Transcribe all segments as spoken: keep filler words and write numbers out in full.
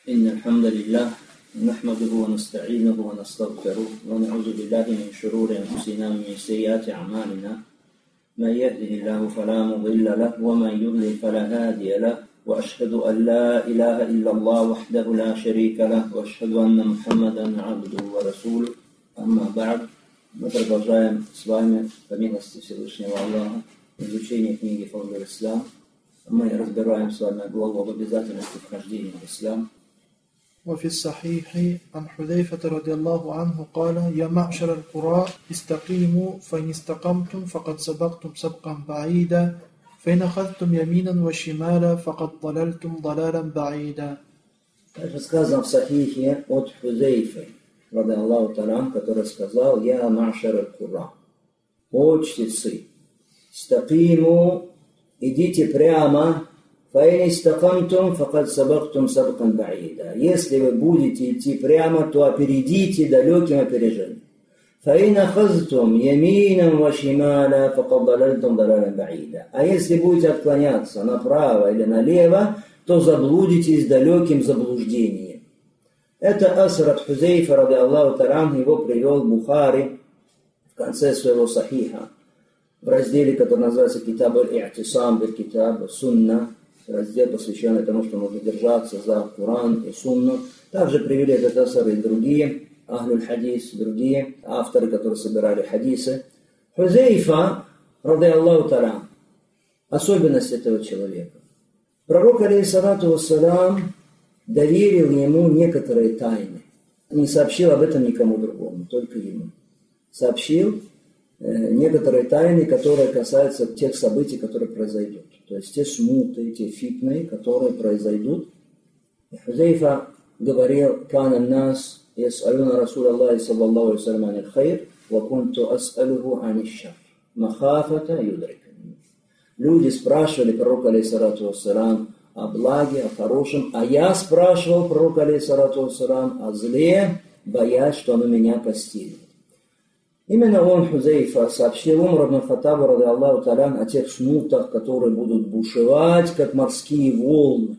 إن الحمد لله نحمده ونستعينه ونستغفره ونعوذ بالله من شرور أنفسنا ومن سيئات أعمالنا من يهده الله فلا مضل له ومن يضلل فلا هادي له وأشهد أن لا إله إلا الله وحده لا شريك له وأشهد أن محمدا عبده ورسوله. أما بعد, мы продолжаем с вами по милости Всевышнего Аллаха изучение книги Фадль ислам. Мы разбираем с вами главу об обязательности вхождения в ислам. وفي الصحيح عن حذيفة رضي الله عنه قال: يا معشر القراء استقيموا فإن استقمتم فقد سبقتم سبقا بعيدا فإن أخذتم يمينا وشمالا فقد ضللتم ضلالا بعيدا. Также сказано в Сахихе от Хузейфы, ради Аллаху Та'аля, который сказал: «Я ма'шар аль-Кура, о чтецы, стакиму, идите прямо, фаин истакамтум, факад сабактум сабкан баида». Если вы будете идти прямо, то опередите далеким опережением. Фаин ахазтум яминам ва шималя, факад далальтум далалям баида. А если будете отклоняться направо или налево, то заблудитесь далеким заблуждением. Это аср от Хузейфа, ради Аллаху Та'аля, его привел Бухари в конце своего сахиха, в разделе, который называется «Китаб аль-И'тисам биль-Китаб Сунна», раздел, посвященный тому, что нужно держаться за Коран и Сунну. Также привели этот асар и другие ахлюль хадис, другие авторы, которые собирали хадисы. Хузейфа, ради Аллаху Та'аля, особенность этого человека. Пророк, алейхиссалату вассалям, доверил ему некоторые тайны. Не сообщил об этом никому другому, только ему. Сообщил э, некоторые тайны, которые касаются тех событий, которые произойдут. То есть те смуты, те фитны, которые произойдут. И Хузейфа говорил: «Кана нас яс'алюна Расуля Аллахи саллаллаху алейхи ва саллям ан аль-хайр, ва кунту ас'алюху ан аш-шарр, махафата юдрикани». Люди спрашивали пророка, алейхиссалату вассалям, о благе, о хорошем, а я спрашивал пророка, алейхиссалату вассалям, о зле, боясь, что оно меня постигнет. Именно он, Хузейфа, сообщил Умару ибн Хаттабу, ради Аллаху Та'аля, о тех смутах, которые будут бушевать, как морские волны.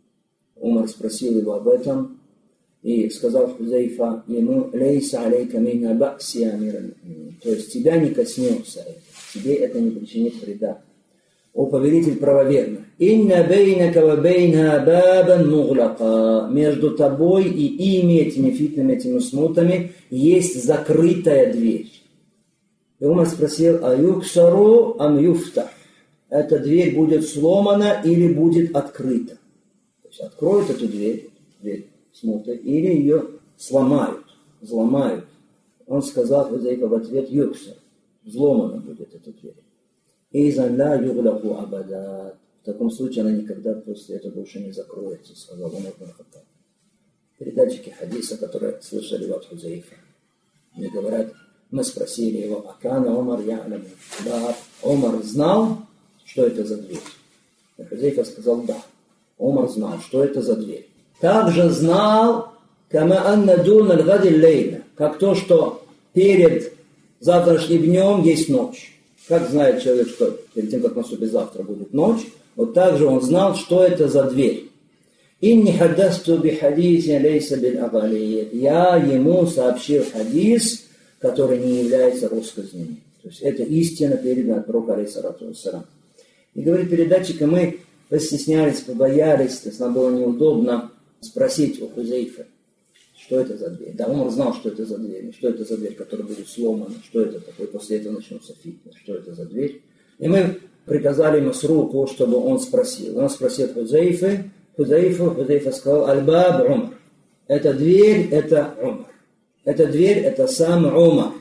Умар спросил его об этом, и сказал Хузейфа ему: «Лейса алейка минна ба'си амиран». То есть тебя не коснется это, тебе это не причинит вреда. О повелитель правоверных, «Инна бейнака ва бейна бабан муглака». Между тобой и ими, этими фитнами, этими смутами, есть закрытая дверь. И Умар спросил: «А юксару ам юфтах?» Эта дверь будет сломана или будет открыта? То есть откроют эту дверь, дверь смуты, или ее сломают, взломают. Он сказал Хузейфа в ответ: «Юксар». Взломана будет эта дверь. «Изан ла юглаку абада». В таком случае она никогда после этого больше не закроется, сказал Умар ибн Хаттаб. Передатчики хадиса, которые слышали от Хузейфа, мне говорят, мы спросили его: «Акана Умар я'ламу?» Да, Умар знал, что это за дверь. И Хузейфа сказал: да, Умар знал, что это за дверь. Также знал, кама анна дун аль-гади лейна, как то, что перед завтрашним днем есть ночь. Как знает человек, что перед тем, как наступит завтра, будет ночь, вот так же он знал, что это за дверь. «Инни хаддасту би хадиси лейса бил агалиет». Я ему сообщил хадис, который не является россказнями. То есть это истина, переданная от пророка, алейхиссалату вассалям. И говорит передатчик, мы постеснялись, побоялись, то есть нам было неудобно спросить у Хузейфа, что это за дверь. Да, он знал, что это за дверь, что это за дверь, которая будет сломана, что это такое, после этого начнется фитнес, что это за дверь. И мы приказали Масруку, чтобы он спросил. Он спросил Хузейфы, Хузейфу, Хузейфа сказал: «Аль-баб Умар». Эта дверь, это Умар. Эта дверь, это сам Умар.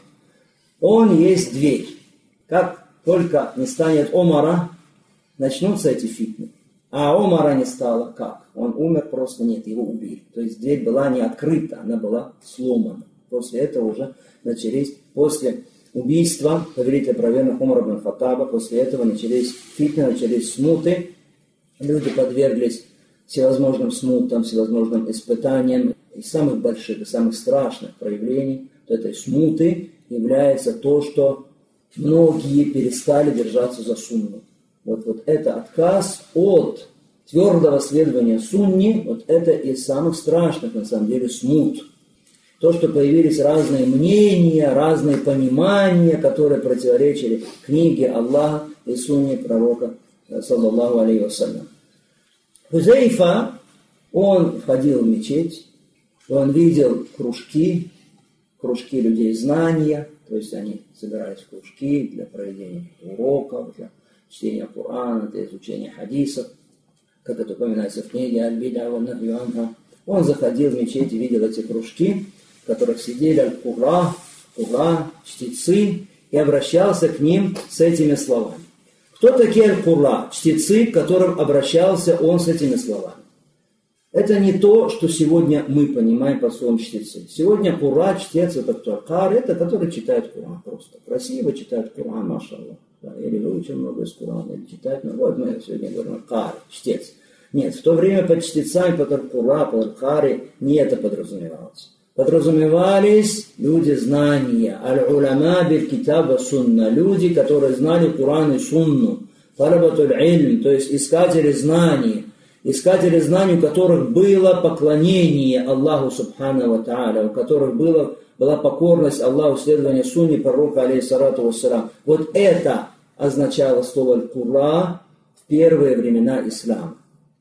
Он есть дверь. Как только не станет Умара, начнутся эти фитны. А Умара не стало. Как? Он умер, просто нет, его убили. То есть дверь была не открыта, она была сломана. После этого уже начались, после убийства повелителя правоверных Умара ибн Хаттаба, после этого начались фитны, начались смуты. Люди подверглись всевозможным смутам, всевозможным испытаниям. Из самых больших и самых страшных проявлений этой смуты является то, что многие перестали держаться за сунну. Вот, вот это отказ от твердого следования сунне, вот это из самых страшных, на самом деле, смут. То, что появились разные мнения, разные понимания, которые противоречили книге Аллаха и сунне пророка, саллаллаху алейхи вассалям. Хузейфа, он входил в мечеть, он видел кружки, кружки людей знания, то есть они собирались в кружки для проведения уроков, для чтения Корана, для изучения хадисов, как это упоминается в книге Аль-Бида ва Нахью анха. Он заходил в мечеть и видел эти кружки, в которых сидели аль-Кура, Кура, чтецы, и обращался к ним с этими словами. Кто такие аль-Кура, чтецы, к которым обращался он с этими словами? Это не то, что сегодня мы понимаем по словам чтецы. Сегодня Кура, чтец, это кто? Кар, это который читает Куран просто. Красиво читает Куран, машаллах. Да, или выучил много из Курана, или читает. Ну вот мы сегодня говорим Кар, чтец. Нет, в то время под чтецами, под Кура, под Кари не это подразумевалось. Подразумевались люди знания. Аль-уляма биль-китаба сунна. Люди, которые знали Куран и сунну. Талабатуль ильм, то есть искатели знаний. Искатели знаний, у которых было поклонение Аллаху Субхану ва Тааля, у которых было, была покорность Аллаху, следование сунне пророка, алейхиссалату вассалам. Вот это означало слово аль-Кура в первые времена ислама.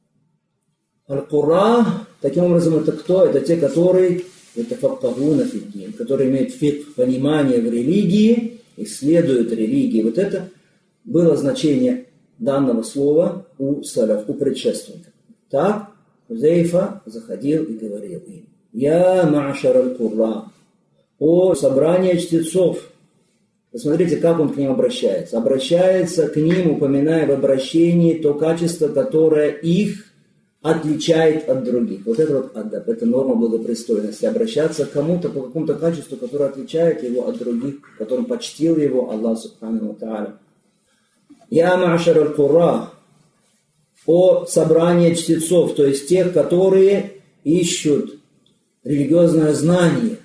Аль-Кура, таким образом, это кто? Это те, которые, это факкахуна фиддин, которые имеют фикх, понимание в религии, исследуют религии. Вот это было значение данного слова у салаф, у предшественников. Так, Хузейфа заходил и говорил им: «Я ма'шар аль-Курра, о собрание чтецов». Посмотрите, как он к ним обращается. Обращается к ним, упоминая в обращении то качество, которое их отличает от других. Вот это вот адаб, это норма благопристойности. Обращаться к кому-то по какому-то качеству, которое отличает его от других, которым почтил его Аллах Субхану ва Тааля. «Я ма'шар аль-Курра», о собрании чтецов, то есть тех, которые ищут религиозное знание.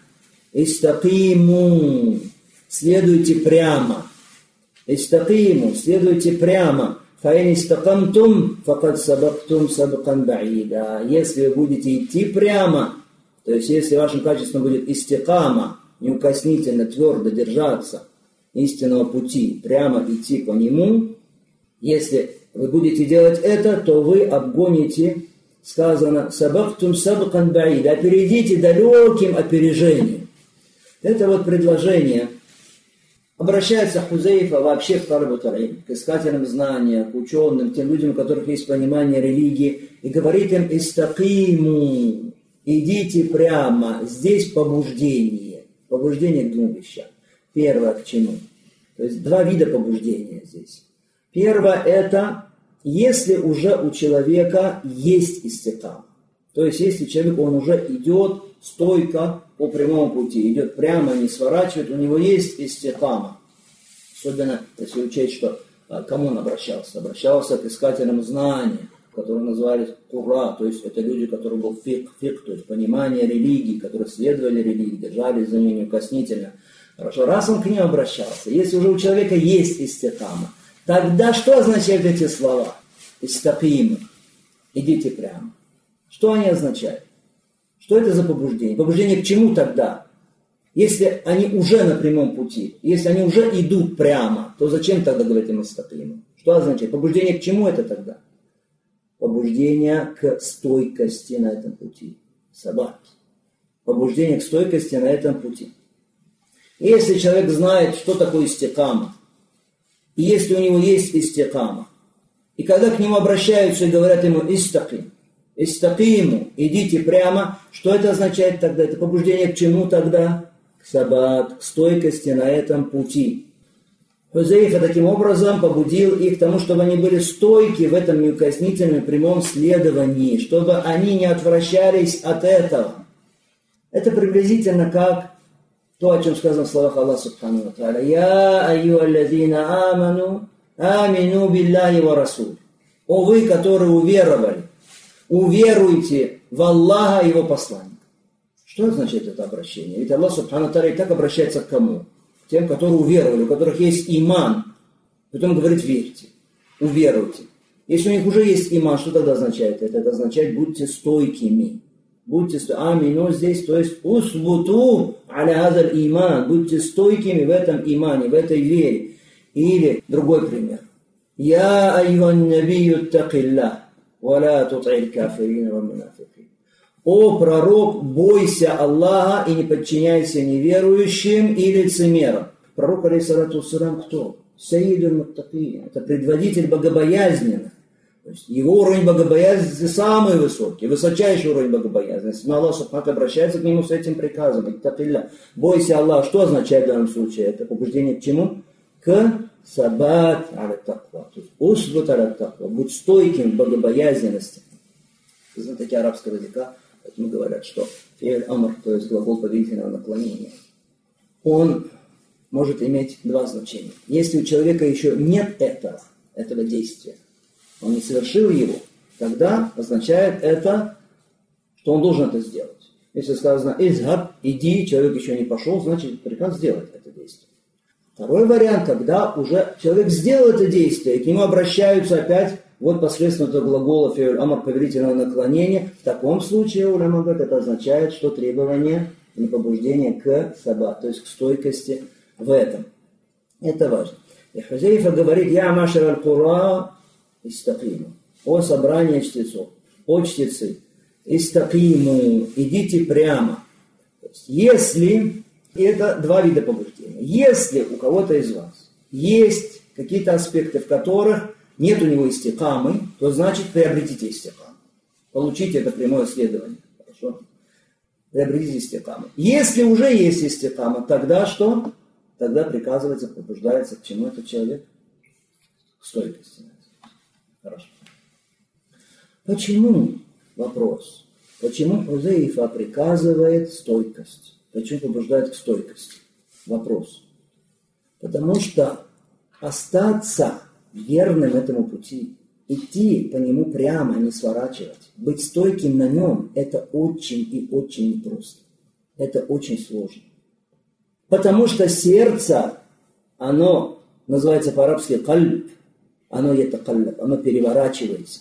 «Истакиму», следуйте прямо. «Истакиму», следуйте прямо. «Фаин истакамтум, факад сабактум сабкан баида». Если вы будете идти прямо, то есть если вашим качеством будет истикама, неукоснительно, твердо держаться истинного пути, прямо идти по нему, если вы будете делать это, то вы обгоните, сказано, сабактум сабкан баида, опередите далеким опережением. Это вот предложение обращается Хузейфа вообще к талабатуль ильм, к искателям знания, к ученым, к тем людям, у которых есть понимание религии, и говорит им: «Истакиму», идите прямо. Здесь побуждение. Побуждение к двум вещам. Первое к чему? То есть два вида побуждения здесь. Первое это, если уже у человека есть истикам. То есть если человек, он уже идет стойко по прямому пути, идет прямо, не сворачивает, у него есть истикама. Особенно если учесть, что к кому он обращался. Обращался к искателям знания, которые назывались кура, то есть это люди, у которых был фик, фик, то есть понимание религии, которые следовали религии, держались за нее неукоснительно. Хорошо, раз он к ним обращался, если уже у человека есть истикама, тогда что означают эти слова? Истакиму. Идите прямо. Что они означают? Что это за побуждение? Побуждение к чему тогда? Если они уже на прямом пути, если они уже идут прямо, то зачем тогда говорить им истакиму? Что означает? Побуждение к чему это тогда? Побуждение к стойкости на этом пути. Сабат. Побуждение к стойкости на этом пути. Если человек знает, что такое истикама, и если у него есть истикама, и когда к нему обращаются и говорят ему истаким, истакиму, идите прямо, что это означает тогда? Это побуждение к чему тогда? К сабат, к стойкости на этом пути. Хузейфа таким образом побудил их к тому, чтобы они были стойки в этом неукоснительном прямом следовании, чтобы они не отвращались от этого. Это приблизительно как то, о чем сказано в словах Аллаха Субхану ва Тааля: «Я айюаллазина аману, амину биллахи ва расуль». О вы, которые уверовали, уверуйте в Аллаха и Его посланника. Что означает это обращение? Ведь Аллах Субхану ва Тааля и так обращается к кому? К тем, которые уверовали, у которых есть иман. Потом говорит: верьте, уверуйте. Если у них уже есть иман, что тогда означает это? Это означает, будьте стойкими. Будьте стойкими. Амину здесь, то есть, усбуту аля хазаль иман. Будьте стойкими в этом имане, в этой вере. Или другой пример. Я айюан набию такилля, валя тут'иль кафирина ва мунафикин. О пророк, бойся Аллаха и не подчиняйся неверующим и лицемерам. Пророк, алейхиссалату вассалям, кто? Саидуль муттакин. Это предводитель богобоязненных. То есть его уровень богобоязненности самый высокий, высочайший уровень богобоязненности. Но Аллах субхану обращается к нему с этим приказом. Иттакилля. Бойся Аллаха. Что означает в данном случае? Это побуждение к чему? К сабат аля таква. То есть усбут аля таква. Будь стойким в богобоязненности. Знатоки арабского языка поэтому говорят, что фи'ль амр, то есть глагол повелительного наклонения, он может иметь два значения. Если у человека еще нет этого, этого действия, он не совершил его, тогда означает это, что он должен это сделать. Если сказано «изхаб», «иди», человек еще не пошел, значит приказ сделать это действие. Второй вариант, когда уже человек сделал это действие, и к нему обращаются опять вот посредством этого глагола «фи'ль амр» повелительного наклонения. В таком случае, уляма говорит, это означает, что требование и побуждение к саба, то есть к стойкости в этом. Это важно. И Хузейфа говорит: «Я машар аль-Кура истакиму». О собрание чтецов, о чтецы, истакиму, идите прямо. То есть, если, и это два вида побуждения, если у кого-то из вас есть какие-то аспекты, в которых нет у него истикамы, то значит приобретите истикаму. Получите это прямое следование. Хорошо? Приобретите истикаму. Если уже есть истикама, тогда что? Тогда приказывается, побуждается к чему этот человек? К стойкости. Хорошо. Почему? Вопрос. Почему Хузейфа приказывает стойкость? Почему побуждает к стойкости? Вопрос. Потому что остаться верным этому пути, идти по нему прямо, не сворачивать, быть стойким на нем, это очень и очень непросто. Это очень сложно. Потому что сердце, оно называется по-арабски кальб, оно это кальб, оно переворачивается.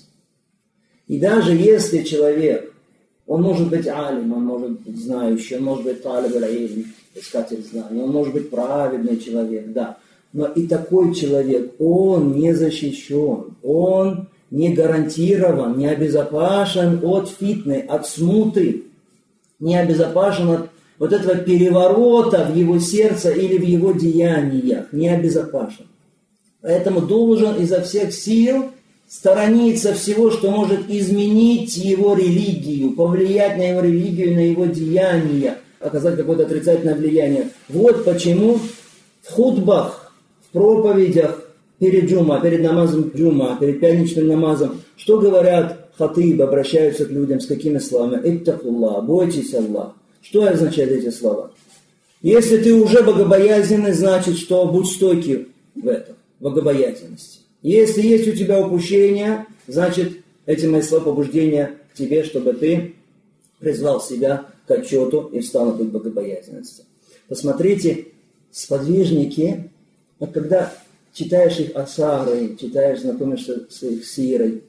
И даже если человек, он может быть алим, он может быть знающий, он может быть талиб аль-илм, искатель знаний, он может быть праведный человек, да. Но и такой человек, он не защищен, он не гарантирован, не обезопасен от фитны, от смуты, не обезопасен от вот этого переворота в его сердце или в его деяниях, не обезопасен. Поэтому должен изо всех сил сторониться всего, что может изменить его религию, повлиять на его религию, на его деяния, оказать какое-то отрицательное влияние. Вот почему в хутбах, в проповедях перед джума, перед намазом джума, перед пятничным намазом, что говорят хатыбы, обращаются к людям с какими словами? «Иттакуллах», «бойтесь Аллаха». Что означают эти слова? Если ты уже богобоязненный, значит, что будь стойкий в этом, в богобоязненности. Если есть у тебя упущение, значит, эти мои слова побуждения к тебе, чтобы ты призвал себя к отчету и встал на путь богобоязненности. Посмотрите, сподвижники, вот когда читаешь их асары, читаешь, знакомишься с их сирой,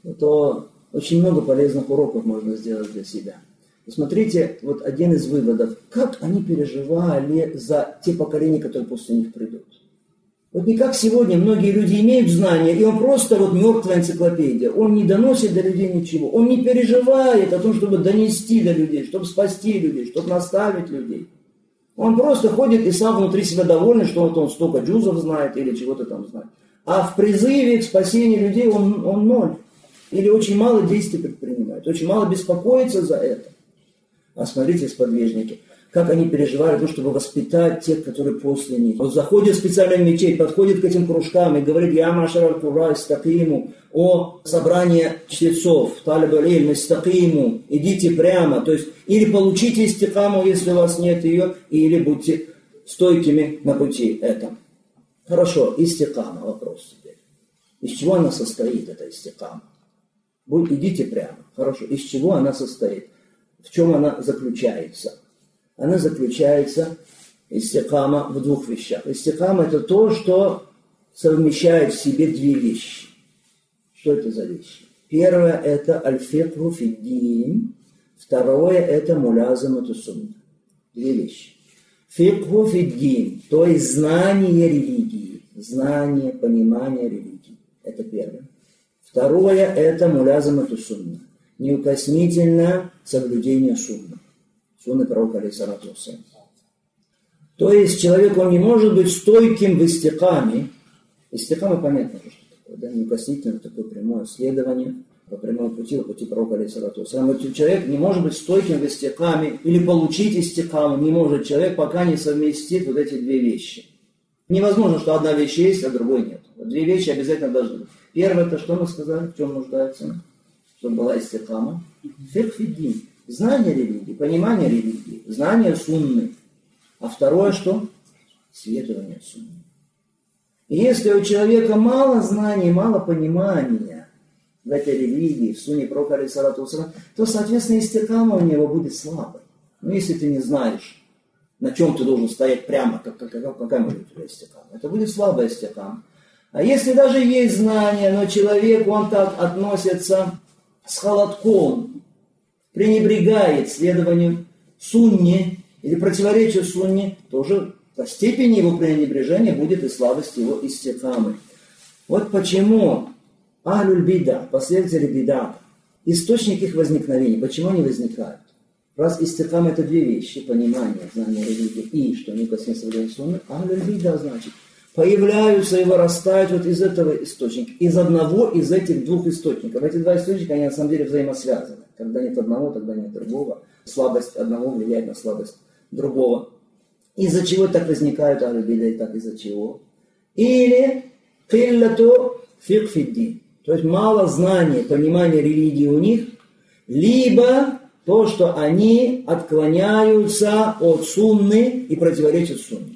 то очень много полезных уроков можно сделать для себя. Посмотрите, вот один из выводов, как они переживали за те поколения, которые после них придут. Вот не как сегодня многие люди имеют знания, и он просто вот мертвая энциклопедия. Он не доносит до людей ничего. Он не переживает о том, чтобы донести до людей, чтобы спасти людей, чтобы наставить людей. Он просто ходит и сам внутри себя доволен, что вот он столько джузов знает или чего-то там знает. А в призыве к спасению людей он, он ноль. Или очень мало действий предпринимает, очень мало беспокоится за это. А смотрите, сподвижники, как они переживали, ну, чтобы воспитать тех, которые после них. Вот заходит специально в мечеть, подходит к этим кружкам и говорит: «Я машар аль-Кура истакиму», о собрании чтецов, талиб аль-илм истакиму, идите прямо, то есть или получите истикаму, если у вас нет ее, или будьте стойкими на пути этом. Хорошо, истикама, вопрос теперь. Из чего она состоит, эта истикама? Будь, идите прямо. Хорошо, из чего она состоит? В чем она заключается? Она заключается, истикама, в двух вещах. Истикама — это то, что совмещает в себе две вещи. Что это за вещи? Первое – это аль-фикху фид-дин. Второе – это мулязамату сунна. Две вещи. Фикху фид-дин, то есть знание религии. Знание, понимание религии. Это первое. Второе – это мулязамату сунна. Неукоснительное соблюдение сунны. Сунны пророка алейхиссалату вассалям. То есть человек, он не может быть стойким в истикаме. Истикама понятно, что такое, да? Неукоснительное такое прямое следование по прямому пути, по пути пророка алейхиссалату вассалям. Вот человек не может быть стойким в истикаме или получить истикаму не может человек, пока не совместит вот эти две вещи. Невозможно, что одна вещь есть, а другой нет. Вот две вещи обязательно должны быть. Первое, это что мы сказали, в чем нуждается? Чтобы была истикама. Фикх фид-дин. Знание религии, понимание религии, знание сунны. А второе что? Следование сунны. И если у человека мало знаний, мало понимания в этой религии, в сунне пророка алейхиссалату вассалям, то, соответственно, истикама у него будет слабой. Но если ты не знаешь, на чем ты должен стоять прямо, как, как, как, какая может быть у тебя истикама, это будет слабая истикама. А если даже есть знания, но человек, он так относится с холодком, пренебрегает следованию сунне или противоречию сунне, то уже по степени его пренебрежения будет и слабость его истикамы. Вот почему ахлюль бида, последователи бида, источник их возникновения, почему они возникают? Раз истикама это две вещи, понимание, знание религии и что не коснется сунны, ахлюль бида значит появляются и вырастают вот из этого источника, из одного из этих двух источников. Эти два источника, они на самом деле взаимосвязаны. Когда нет одного, тогда нет другого. Слабость одного влияет на слабость другого. Из-за чего так возникают ахлюль бида и так из-за чего? Или киллату фикх фид-дин. То есть мало знаний, понимания религии у них, либо то, что они отклоняются от сунны и противоречат сунне.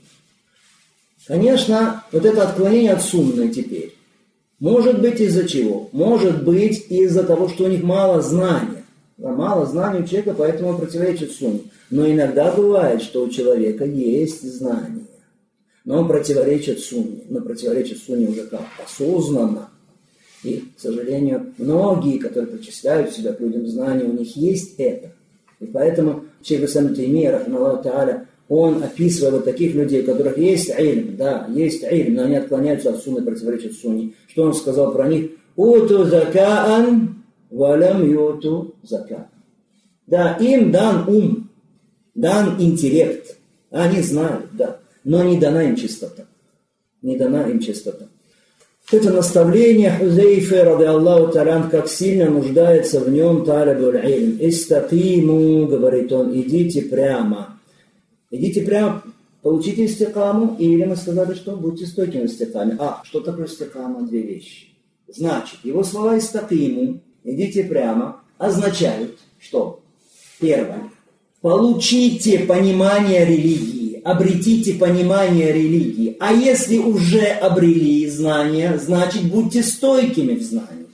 Конечно, вот это отклонение от сунны теперь может быть из-за чего? Может быть из-за того, что у них мало знания. Да, мало знаний у человека, поэтому противоречит сунне. Но иногда бывает, что у человека есть знания, но он противоречит сунне. Но противоречит сунне уже как? Осознанно. И, к сожалению, многие, которые причисляют себя к людям знания, у них есть это. И поэтому шейх ибн Таймия, рахмаллаху тааля, он описывает вот таких людей, у которых есть ильм, да, есть ильм, но они отклоняются от сунны, противоречат сунне. Что он сказал про них? «Уту закаан валям юту закаан». Да, им дан ум, дан интеллект, они знают, да, но не дана им чистота. Не дана им чистота. Это наставление Хузейфы, ради Аллаху та'аля, как сильно нуждается в нем талибуль ильм. «Истакиму», говорит он, идите прямо. Идите прямо, получите истикаму, или мы сказали, что будьте стойкими в истикаме. А, что такое истикама? Две вещи. Значит, его слова «истакиму», идите прямо, означают, что? Первое. Получите понимание религии, обретите понимание религии. А если уже обрели знания, значит, будьте стойкими в знании.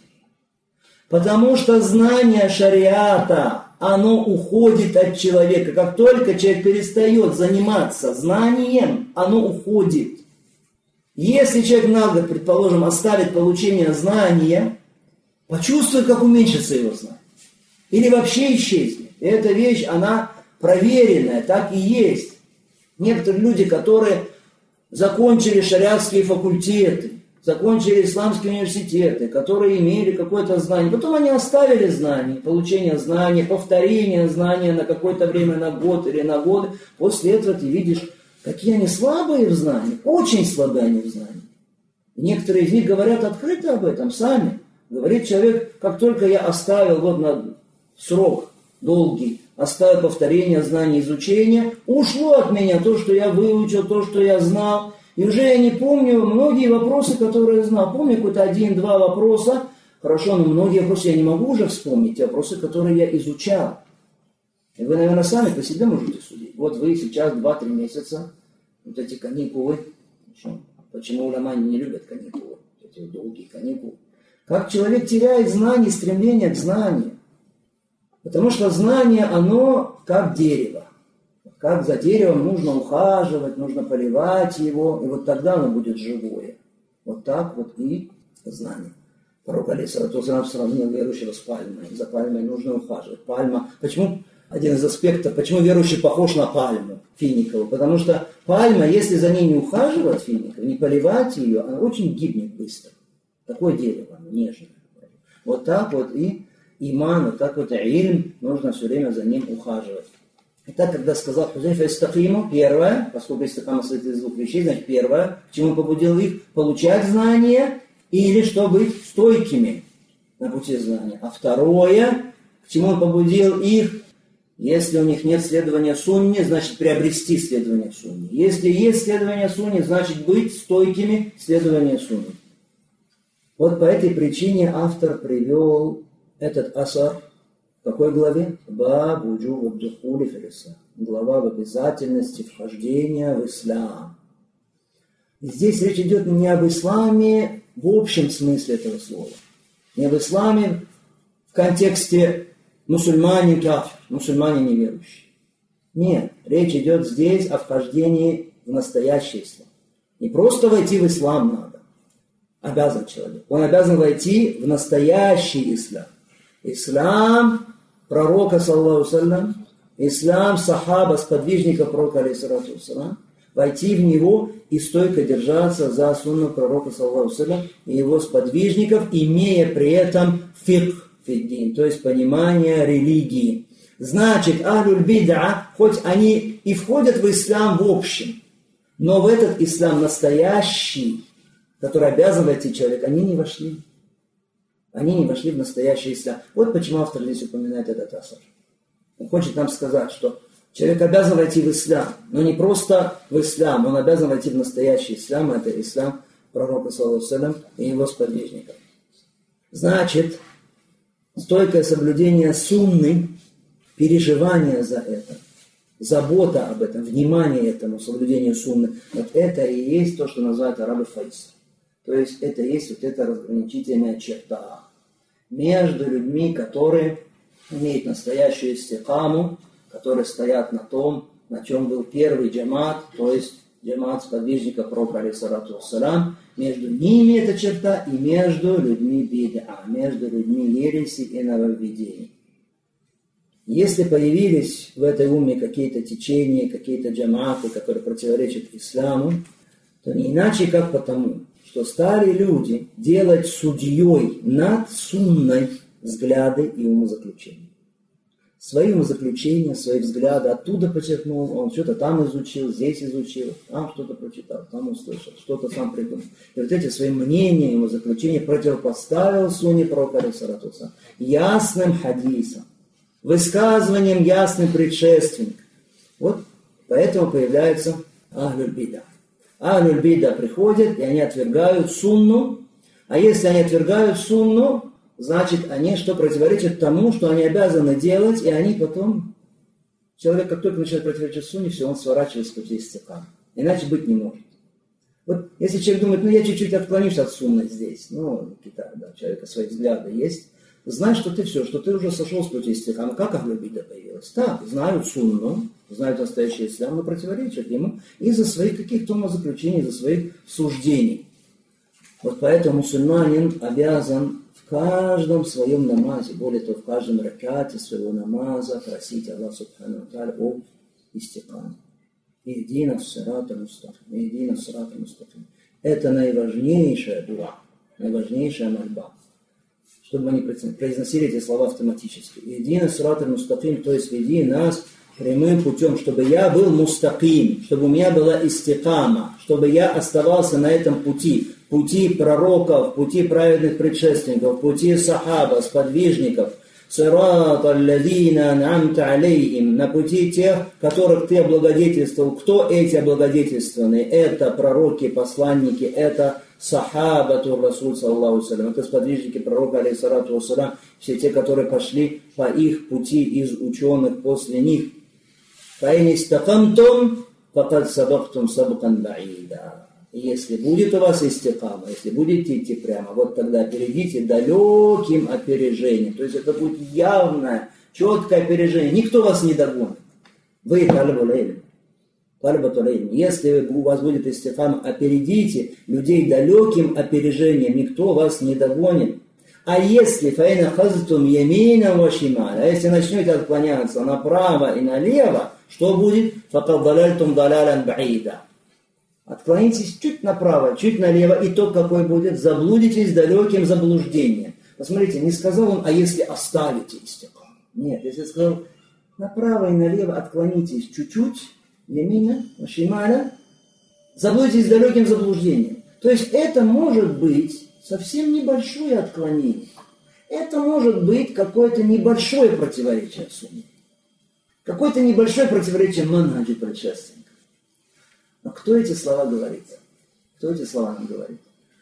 Потому что знание шариата, оно уходит от человека. Как только человек перестает заниматься знанием, оно уходит. Если человек на год, предположим, оставит получение знания, почувствует, как уменьшится его знание. Или вообще исчезнет. И эта вещь, она проверенная, так и есть. Некоторые люди, которые закончили шариатские факультеты, закончили исламские университеты, которые имели какое-то знание. Потом они оставили знания, получение знания, повторение знания на какое-то время, на год или на годы. После этого ты видишь, какие они слабые в знании, очень слабые они в знании. Некоторые из них говорят открыто об этом сами. Говорит человек, как только я оставил вот на срок долгий, оставил повторение знаний, изучения, ушло от меня то, что я выучил, то, что я знал. И уже я не помню многие вопросы, которые я знал. Помню какой-то один-два вопроса. Хорошо, но многие вопросы я не могу уже вспомнить. Те вопросы, которые я изучал. И вы, наверное, сами по себе можете судить. Вот вы сейчас два-три месяца, вот эти каникулы. Почему уляма не любят каникулы? Эти долгие каникулы. Как человек теряет знания, стремление к знанию. Потому что знание, оно как дерево. Как за деревом нужно ухаживать, нужно поливать его, и вот тогда оно будет живое. Вот так вот и знание. Пророк алейхиссалату вассалям сравнил верующего с пальмой. За пальмой нужно ухаживать. Пальма. Почему? Один из аспектов, почему верующий похож на пальму финиковую. Потому что пальма, если за ней не ухаживать финиковую, не поливать ее, она очень гибнет быстро. Такое дерево, нежное. Вот так вот и иман, вот так вот и ильм, нужно все время за ним ухаживать. Итак, когда сказал Хузайфа истакиму, первое, поскольку истакама состоит из двух вещей, значит первое, к чему побудил их, получать знания или чтобы быть стойкими на пути знания. А второе, к чему он побудил их, если у них нет следования сунне, значит приобрести следование сунне. Если есть следование сунне, значит быть стойкими следования сунне. Вот по этой причине автор привел этот асар в какой главе? Баб уджуб ад-духули фил ислам. Глава в обязательности вхождения в ислам. И здесь речь идет не об исламе в общем смысле этого слова. Не об исламе в контексте мусульмане кафир, мусульмане неверующие. Нет, речь идет здесь о вхождении в настоящий ислам. Не просто войти в ислам надо. Обязан человек. Он обязан войти в настоящий ислам. Ислам пророка, саллаллаху саллям, ислам сахаба, сподвижника пророка, алейхиссалату вассалам, войти в него и стойко держаться за сунну пророка, саллаллаху саллям, и его сподвижников, имея при этом фикх фиддин, то есть понимание религии. Значит, ахлюль бид'a, хоть они и входят в ислам в общем, но в этот ислам настоящий, который обязан войти человек, они не вошли. Они не вошли в настоящий ислам. Вот почему автор здесь упоминает этот асар. Он хочет нам сказать, что человек обязан войти в ислам, но не просто в ислам, он обязан войти в настоящий ислам, это ислам пророка, саллаллаху алейхи и его сподвижников. Значит, стойкое соблюдение сунны, переживание за это, забота об этом, внимание этому соблюдению сунны, вот это и есть то, что называют арабы файс. То есть это и есть вот эта разграничительная черта между людьми, которые имеют настоящую истикаму, которые стоят на том, на чем был первый джамат, то есть джамат сподвижника пророка, алейхиссалату вассалям. Между ними эта черта и между людьми бид'a, между людьми ереси и нововведений. Если появились в этой умме какие-то течения, какие-то джаматы, которые противоречат исламу, то не иначе как потому, что стали люди делать судьей над сунной взгляды и умозаключения. Свои умозаключения, свои взгляды оттуда подчеркнул, он что-то там изучил, здесь изучил, там что-то прочитал, там услышал, что-то сам придумал. И вот эти свои мнения и умозаключения противопоставил сунне пророка, алейхиссалату вассалям, ясным хадисом, высказыванием ясным предшественником. Вот поэтому появляется ахлюль бид'a. Ахлюль бид'a приходят, и они отвергают сунну. А если они отвергают сунну, значит, они что противоречат тому, что они обязаны делать, и они потом... Человек, как только начинает противоречить сунне, все, он сворачивает с пути истикамы. Иначе быть не может. Вот если человек думает, ну я чуть-чуть отклонюсь от сунны здесь, ну, какие-то, да, у человека свои взгляды есть, знай, что ты все, что ты уже сошел с пути истикамы. Как ахлюль бид'a появилась? Так, знают сунну, знают настоящий ислам, но противоречат ему из-за своих каких-то умозаключений, из-за своих суждений. Вот поэтому мусульманин обязан в каждом своем намазе, более того, в каждом ракате своего намаза просить Аллаха субхану ва тааля о истикаме. Ихдина ссирата мустаким, ихдина ссирата мустаким. Это наиважнейшая дуа, наиважнейшая мольба. Чтобы мы не произносили эти слова автоматически. Ихдина ссирата мустаким, то есть веди нас прямым путем, чтобы я был мустаким, чтобы у меня была истикама, чтобы я оставался на этом пути, пути пророков, пути праведных предшественников, пути сахаба, сподвижников, сират алладина ан'амта алейхим, на пути тех, которых ты облагодетельствовал. Кто эти облагодетельствованные? Это пророки, посланники, это сахабату Расуль, саллаллаху алейхи ва саллям, это сподвижники пророка, алейхиссалату вассалям, все те, которые пошли по их пути из ученых после них. فَإِنِ اسْتَقَمْتُمْ فَقَدْ سَبَقْتُمْ سَبْقًا بَعِيدًا. Если будет у вас истикама, если будете идти прямо, вот тогда опередите далеким опережением. То есть это будет явное, четкое опережение. Никто вас не догонит. Вы талибул илм. Талибатул илм. Если у вас будет истикама, опередите людей далеким опережением. Никто вас не догонит. А если фаина хазтум ямина ва шималя, а если начнете отклоняться направо и налево, что будет? Факад даляльтум далялян баида. Отклонитесь чуть направо, чуть налево, и то какой будет? Заблудитесь далеким заблуждением. Посмотрите, не сказал он, а если оставите истикаму. Нет, если сказал, направо и налево отклонитесь чуть-чуть, ямина ва шималя, заблудитесь далеким заблуждением. То есть это может быть совсем небольшое отклонение. Это может быть какое-то небольшое противоречие сунне. Какое-то небольшое противоречие манхаджи предшественников. Но кто эти слова говорит? Кто эти слова нам говорит?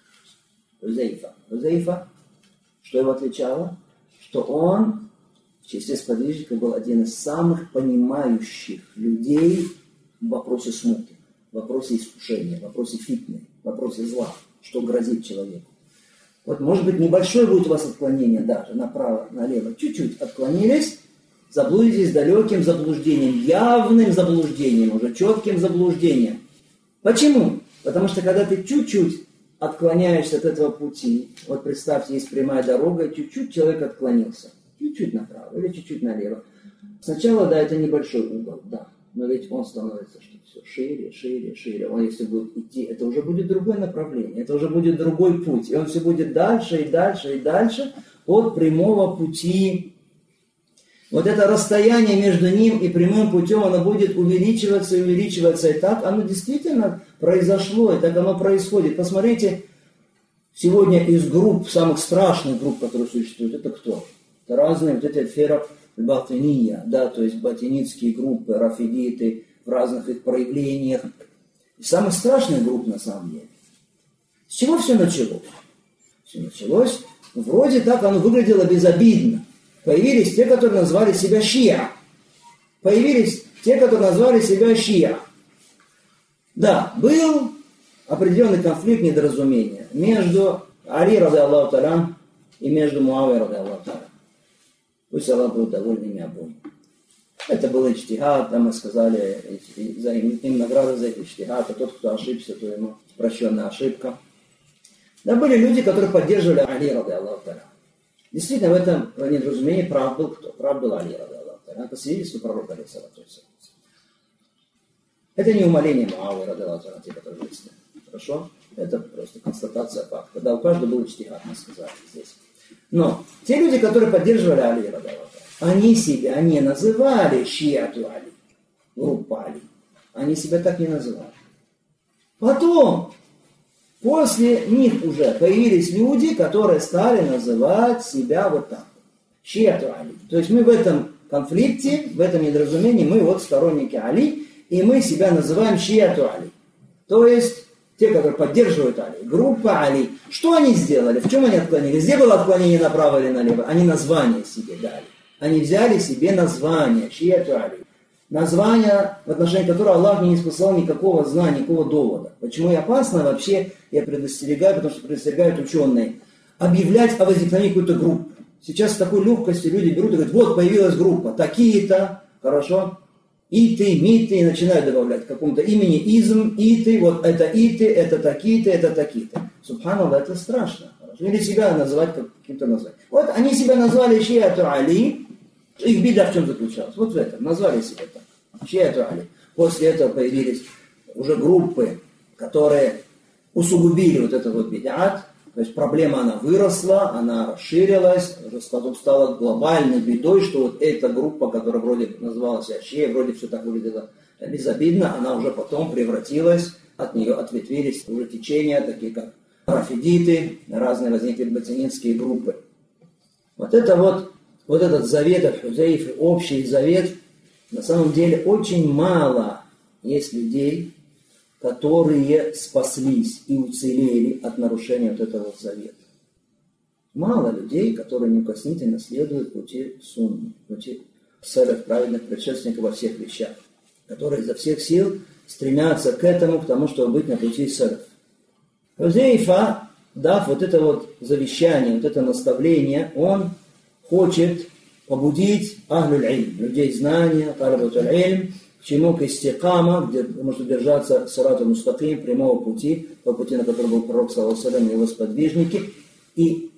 Хузейфа. Хузейфа, что его отличало? Что он в числе сподвижников был один из самых понимающих людей в вопросе смуты, в вопросе искушения, в вопросе фитны, в вопросе зла, что грозит человеку. Вот, может быть, небольшое будет у вас отклонение даже направо, налево. Чуть-чуть отклонились, заблудитесь далеким заблуждением, явным заблуждением, уже четким заблуждением. Почему? Потому что когда ты чуть-чуть отклоняешься от этого пути, вот представьте, есть прямая дорога, и чуть-чуть человек отклонился. Чуть-чуть направо или чуть-чуть налево. Сначала, да, это небольшой угол, да. Но ведь он становится что все шире, шире, шире. Он если будет идти, это уже будет другое направление, это уже будет другой путь. И он все будет дальше и дальше и дальше от прямого пути. Вот это расстояние между ним и прямым путем, оно будет увеличиваться и увеличиваться. И так оно действительно произошло, и так оно происходит. Посмотрите, сегодня из групп, самых страшных групп, которые существуют, это кто? Это разные вот эти ферак батиния, да, то есть батинитские группы, рафидиты в разных их проявлениях. И самых страшных групп на самом деле. С чего все началось? Все началось, вроде так оно выглядело безобидно. Появились те, которые назвали себя шиа. Появились те, которые назвали себя шиа. Да, был определенный конфликт, недоразумения между Али, ради Аллаху та'аля, и между Муавией, ради Аллаху та'аля. Пусть Аллах будет доволен ими обоими. Это был иджтихад, там мы сказали, за им, им награда за это иджтихад, а тот, кто ошибся, то ему прощенная ошибка. Да, были люди, которые поддерживали Али, ради Аллаху та'аля. Действительно, в этом недоразумении прав был кто? Прав был Али, ради Аллаху та'аля. Это свидетельство пророка, алейхиссалату вассалям. Это не умаление Муавии, ради Аллаху та'аля, те, которые выяснили. Хорошо? Это просто констатация факта. Да, у каждого был иджтихад, мы сказали здесь. Но те люди, которые поддерживали Али, ради Аллаху та'аля, они себя не называли шиату Али, группа Али. Они себя так не называли. Потом, после них уже появились люди, которые стали называть себя вот так. Шиату Али. То есть мы в этом конфликте, в этом недоразумении, мы вот сторонники Али, и мы себя называем шиату Али. То есть те, которые поддерживают Али, группа Али. Что они сделали? В чем они отклонились? Где было отклонение направо или налево? Они название себе дали. Они взяли себе название, шиату Али. Название, в отношении которого Аллах мне не спасал никакого знания, никакого довода. Почему и опасно вообще, я предостерегаю, потому что предостерегают ученые, объявлять о возникновении какой-то группы. Сейчас с такой легкостью люди берут и говорят, вот появилась группа, такие-то, хорошо, иты, миты, и начинают добавлять к какому-то имени изм, иты, вот это иты, это такие-то, это такие-то. Субханаллах, это страшно. Хорошо? Или себя называть каким-то названием. Вот они себя назвали шиату Али. Их беда в чем заключалась? Вот в этом. Назвали себя так. Шиату Али. После этого появились уже группы, которые усугубили вот этот вот бид'ат. То есть проблема, она выросла, она расширилась, уже потом стала глобальной бедой, что вот эта группа, которая вроде называлась Шия, вроде все так выглядело безобидно, она уже потом превратилась, от нее ответвились уже течения, такие как рафидиты, разные возникли батинитские группы. Вот это вот, вот этот завет от Хузейфы, общий завет, на самом деле очень мало есть людей, которые спаслись и уцелели от нарушения вот этого завета. Мало людей, которые неукоснительно следуют пути сунны, пути салаф, праведных предшественников во всех вещах, которые изо всех сил стремятся к этому, к тому, чтобы быть на пути салаф. Хузейфа, дав вот это вот завещание, вот это наставление, он хочет побудить ахлюль ильм, людей знания, талабатуль ильм, к чему? К истикама, где можно держаться сирату мустаким, прямого пути, по пути, на котором был пророк, саллаллаху алейхи ва саллям, и его сподвижники. И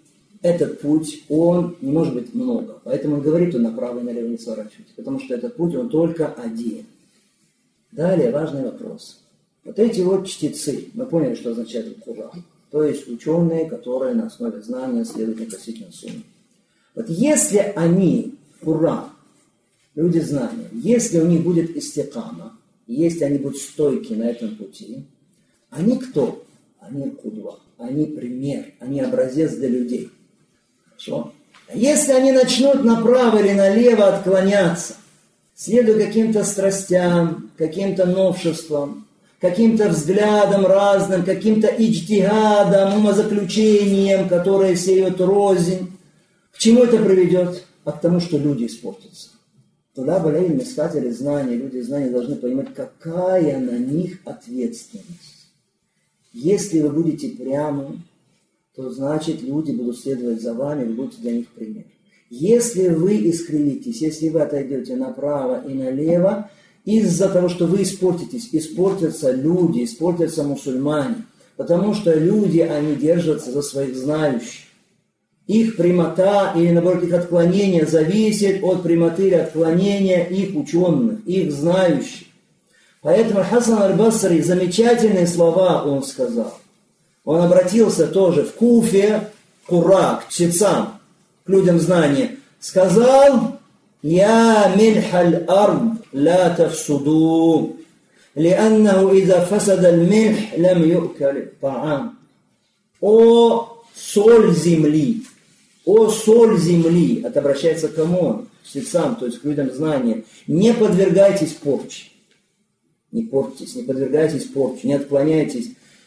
этот путь, он не может быть много. Поэтому он говорит, он направо и налево не сворачивается. Потому что этот путь, он только один. Далее важный вопрос. Вот эти вот чтецы, мы поняли, что означает Кура. То есть ученые, которые на основе знания следуют относительно сунны. Вот если они, Кура, люди знания, если у них будет истикама, если они будут стойки на этом пути, они кто? Они кудва, они пример, они образец для людей. Хорошо? А если они начнут направо или налево отклоняться, следуя каким-то страстям, каким-то новшествам, каким-то взглядам разным, каким-то иджтигадам, умозаключениям, которые сеют рознь, к чему это приведет? А к тому, что люди испортятся. Туда болеют искатели знаний, люди знаний должны понимать, какая на них ответственность. Если вы будете прямы, то значит люди будут следовать за вами, вы будете для них пример. Если вы искривитесь, если вы отойдете направо и налево, из-за того, что вы испортитесь, испортятся люди, испортятся мусульмане. Потому что люди, они держатся за своих знающих. Их прямота или, наоборот, их отклонение зависит от прямоты или отклонения их ученых, их знающих. Поэтому Хасан аль-Басри замечательные слова он сказал. Он обратился тоже в Куфе, Кура, к чтецам, к людям знания. Сказал: «Я мильхаль ард ла тафсуду, лианнаху иза фасадаль мильх лам ю'каль та'ам». О соль земли, о соль земли, это обращается к кому? К чтецам, то есть к людям знания. Не подвергайтесь порче. Не портитесь, не подвергайтесь порче, не отклоняйтесь.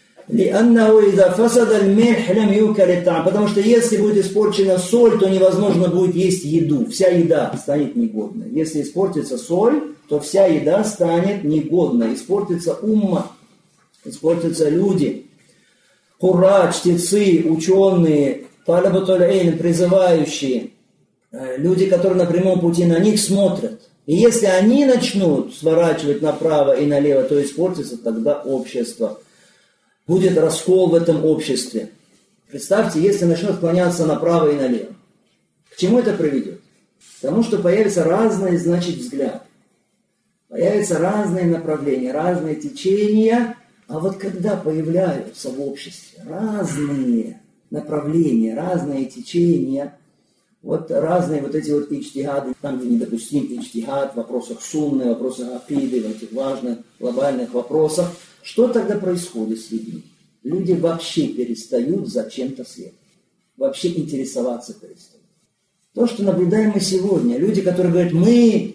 Потому что если будет испорчена соль, то невозможно будет есть еду. Вся еда станет негодной. Если испортится соль, то вся еда станет негодной. Испортится умма, испортятся люди. Кура, чтецы, ученые, талабатуль илм, призывающие, люди, которые на прямом пути, на них смотрят. И если они начнут сворачивать направо и налево, то испортится тогда общество. Будет раскол в этом обществе. Представьте, если начнут отклоняться направо и налево. К чему это приведет? К тому, что появятся разные, значит, взгляды. Появятся разные направления, разные течения. А вот когда появляются в обществе разные направления, разные течения, вот разные вот эти вот иджтигады, там, где недопустим иджтигад, в вопросах сунны, в вопросах акиды, в этих важных глобальных вопросах, что тогда происходит с людьми? Люди вообще перестают за чем-то следовать. Вообще интересоваться перестают. То, что наблюдаем мы сегодня, люди, которые говорят, мы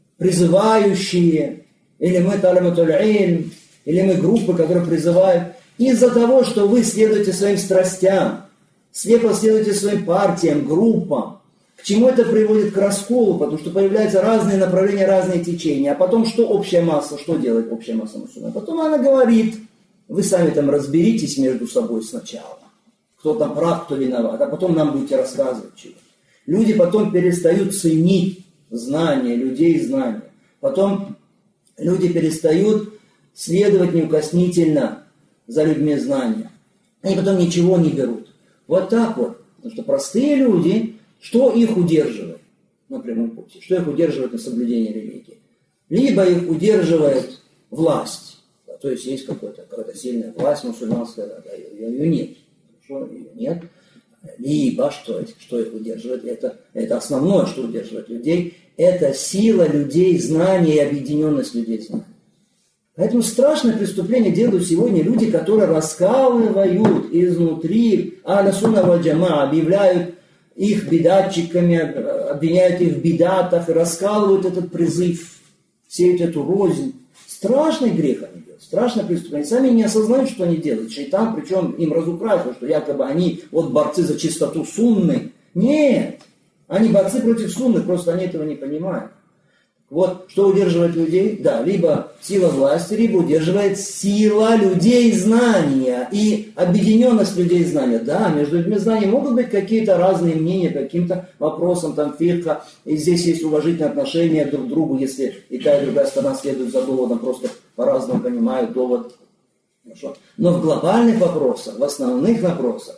призывающие, или мы талабатуль илм, или мы группы, которые призывают, из-за того, что вы следуете своим страстям, слепо следуете своим партиям, группам. К чему это приводит? К расколу, потому что появляются разные направления, разные течения. А потом что общая масса? Что делает общая масса мусульман? Потом она говорит, вы сами там разберитесь между собой сначала. Кто там прав, кто виноват. А потом нам будете рассказывать чего. Люди потом перестают ценить знания, людей знания. Потом люди перестают следовать неукоснительно за людьми знания. Они потом ничего не берут. Вот так вот. Потому что простые люди, что их удерживает на прямом пути? Что их удерживает на соблюдении религии? Либо их удерживает власть. Да, то есть есть какая-то, какая-то сильная власть мусульманская, да, да, ее, ее нет. Хорошо, ее нет. Либо что, что их удерживает? Это, это основное, что удерживает людей. Это сила людей знания и объединенность людей знания. Поэтому страшное преступление делают сегодня люди, которые раскалывают изнутри ахля сунна валь джамаа, объявляют их бедатчиками, обвиняют их в бедатах, и раскалывают этот призыв, сеют эту рознь. Страшный грех они делают, страшное преступление. Сами не осознают, что они делают. Шайтан, причем им разукрасил, что якобы они вот борцы за чистоту сунны. Нет, они борцы против сунны, просто они этого не понимают. Вот что удерживает людей? Да, либо сила власти, либо удерживает сила людей знания и объединенность людей знания. Да, между людьми знания могут быть какие-то разные мнения по каким-то вопросам, там, фикха, и здесь есть уважительное отношение друг к другу, если и та, и другая сторона следует за доводом, просто по-разному понимают довод. Хорошо. Но в глобальных вопросах, в основных вопросах,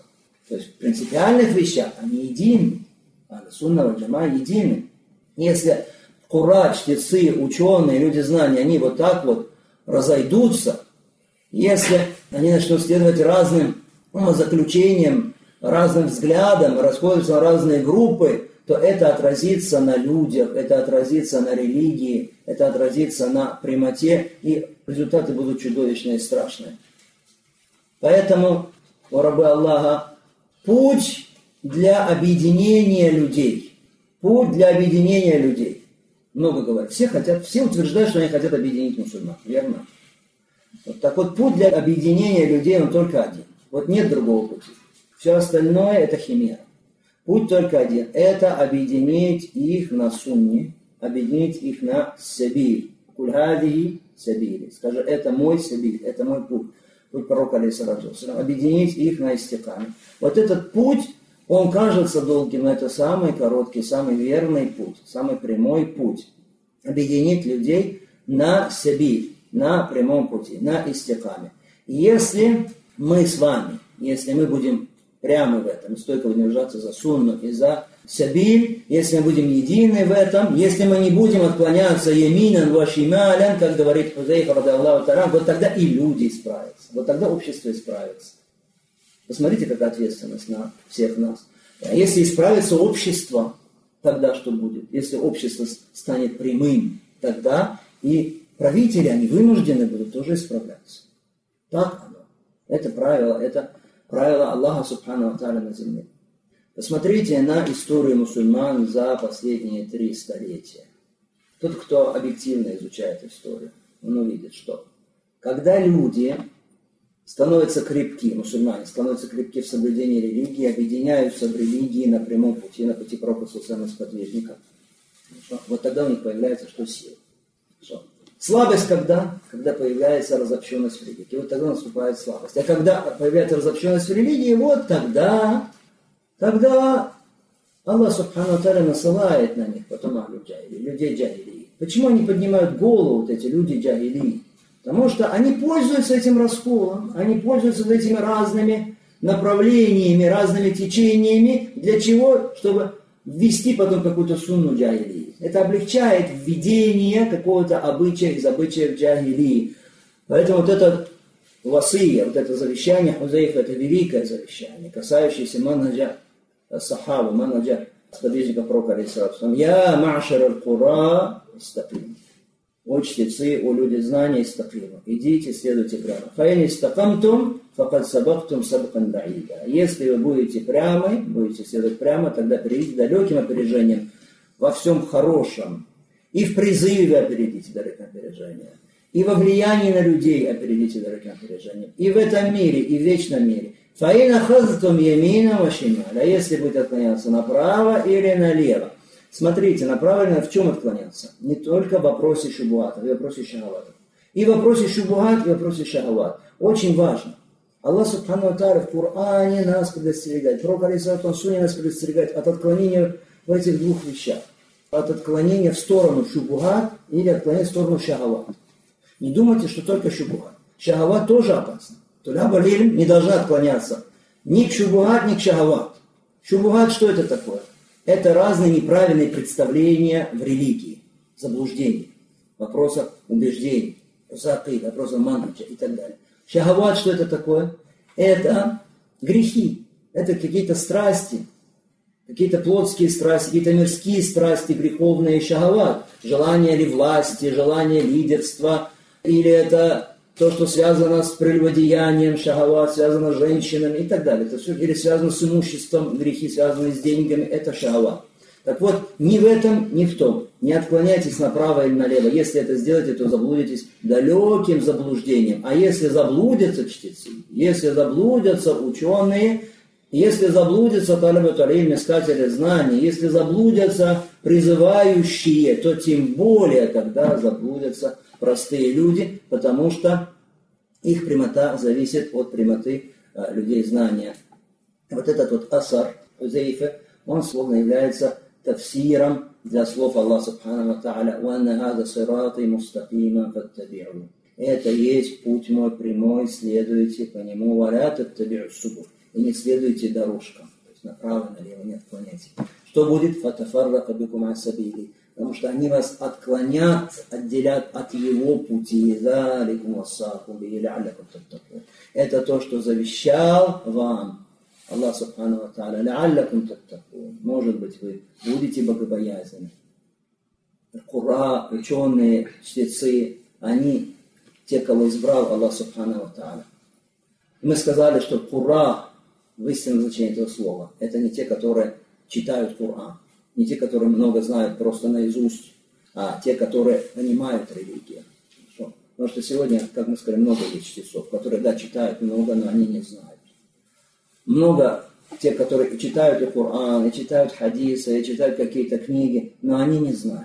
То есть в принципиальных вещах они едины. Ахлю-сунна валь джамаа едины. Если курра, чтецы, ученые, люди знания, они вот так вот разойдутся, если они начнут следовать разным ну, заключениям, разным взглядам, расходятся на разные группы, то это отразится на людях, это отразится на религии, это отразится на прямоте, и результаты будут чудовищные и страшные. Поэтому, о рабы Аллаха, путь для объединения людей, путь для объединения людей. Много говорят, все хотят, все утверждают, что они хотят объединить мусульман, верно? Вот так вот, путь для объединения людей, он только один. Вот нет другого пути. Все остальное это химера. Путь только один. Это объединить их на сунне, объединить их на сабиль. Кульхадихи сабили. Скажи, это мой сабиль, это мой путь. Путь пророка алейхиссалату вассалям. Объединить их на истикаме. Вот этот путь, он кажется долгим, но это самый короткий, самый верный путь, самый прямой путь. Объединить людей на сабиль, на прямом пути, на истикаме. Если мы с вами, если мы будем прямо в этом, стойко будем держаться за сунну и за сабиль, если мы будем едины в этом, если мы не будем отклоняться яминан ва шималян, как говорит Хузейфа радиаллаху та'аля, вот тогда и люди исправятся, вот тогда общество исправится. Посмотрите, какая ответственность на всех нас. А если исправится общество, тогда что будет? Если общество станет прямым, тогда и правители, они вынуждены будут тоже исправляться. Так оно. Это правило, это правило Аллаха Субхану ва Тааля на земле. Посмотрите на историю мусульман за последние три столетия. Тот, кто объективно изучает историю, он увидит, что когда люди становятся крепки, мусульмане становятся крепки в соблюдении религии, объединяются в религии на прямом пути, на пути пророка саллаллаху алейхи сподвижников, вот тогда у них появляется что сила. Что? Слабость когда? Когда появляется разобщенность в религии. Вот тогда наступает слабость. А когда появляется разобщенность в религии, вот тогда, тогда Аллах Субхану ва Тааля насылает на них потом ахлю джахили, людей джахилии. Почему они поднимают голову, вот эти люди джахилии? Потому что они пользуются этим расколом, они пользуются этими разными направлениями, разными течениями. Для чего? Чтобы ввести потом какую-то сунну джахилии. Это облегчает введение какого-то обычая из обычаев джахилии. Поэтому вот это васия, вот это завещание Хузейфа, это великое завещание, касающееся манхаджа сахаба, манхаджа сподвижника пророка алейхиссалату вассалям. Я ма'шар аль-кура истаким. О чтецы, о люди знания, истакиму. Идите, следуйте прямо. Фаин истакамтум, факад сабактум сабкан баида. Если вы будете прямы, будете следовать прямо, тогда перейдите далеким опережением во всем хорошем. И в призыве опередите далеким опережением. И во влиянии на людей опередите далеким опережением. И в этом мире, и в вечном мире. Фаин ахазтум ямина ва шималь. А если будете отклоняться направо или налево. Смотрите, направлено в чем отклоняться? Не только в вопросе шубуатов, и в вопросе шахаватов. И в вопросе шубуат, и в вопросе шахават. Очень важно. Аллах Субхану ва Тааля в Коране нас предостерегает. Пророк алейхиссалату вассалям нас предостерегает от отклонения в этих двух вещах. От отклонения в сторону шубуат или отклонения в сторону шахават. Не думайте, что только шубуат. Шахават тоже опасно. Туляба лилм не должна отклоняться ни к шубуат, ни к шахават. Шубуат что это такое? Это разные неправильные представления в религии, заблуждения, вопросов убеждений, вопросов вопросов манхаджа и так далее. Шахават, что это такое? Это грехи, это какие-то страсти, какие-то плотские страсти, какие-то мирские страсти, греховные шахават, желание ли власти, желание лидерства, или это то, что связано с прелюбодеянием, шахават, связано с женщинами и так далее. Это все, или связано с имуществом, грехи, связанные с деньгами, это шахават. Так вот, ни в этом, ни в том. Не отклоняйтесь направо или налево. Если это сделаете, то заблудитесь далеким заблуждением. А если заблудятся чтецы, если заблудятся ученые, если заблудятся талабату аль-илм, искатели знаний, если заблудятся призывающие, то тем более тогда заблудятся простые люди, потому что их прямота зависит от прямоты а, людей знания. Вот этот вот асар Хузейфа, он словно является тафсиром для слов Аллаха Субхану ва Тааля: «Ванна хаза сирати мустакима фаттаби'у». Это есть путь мой прямой, следуйте по нему. «Валя таттаби'у субуль». и не следуйте дорожкам, то есть направо, налево, не отклоняйтесь. Что будет? Фатафаррака бикум ан сабили. Потому что они вас отклонят, отделят от его пути. Это то, что завещал вам Аллах Субхану ва Тааля. Ла'аллякум таттакун. Может быть, вы будете богобоязны. Кура, ученые, чтецы, они те, кого избрал Аллах Субхану ва Тааля. Мы сказали, что кура, в истинном значении этого слова, это не те, которые читают Коран, не те, которые много знают просто наизусть, а те, которые понимают религию. Хорошо? Потому что сегодня, как мы сказали, много есть чтецов, которые, да, читают много, но они не знают. Много тех, которые читают и Коран, и читают хадисы, и читают какие-то книги, но они не знают.